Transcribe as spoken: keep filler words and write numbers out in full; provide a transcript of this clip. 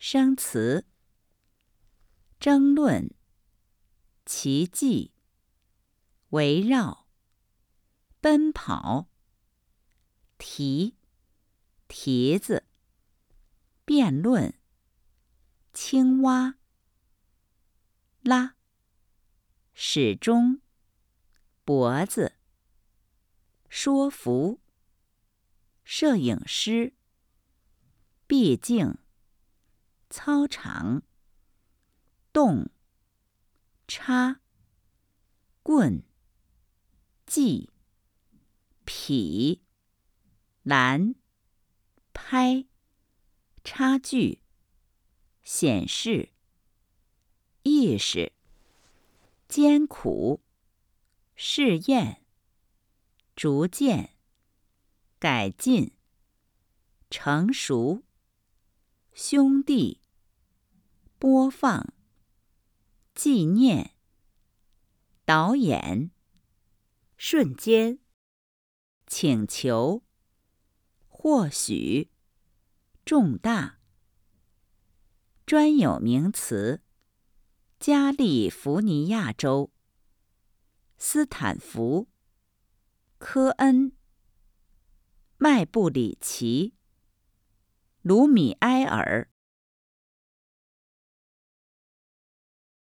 生词：争论、奇迹、围绕、奔跑、题、蹄子、辩论、青蛙、拉、始终、脖子、说服、摄影师、毕竟、操场、动、插、棍、系、匹、拦、拍、差距、显示、意识、艰苦、试验、逐渐、改进、成熟、兄弟、播放、纪念、导演、瞬间、请求、或许、重大。专有名词：加利福尼亚州、斯坦福、科恩、麦布里奇、卢米埃尔。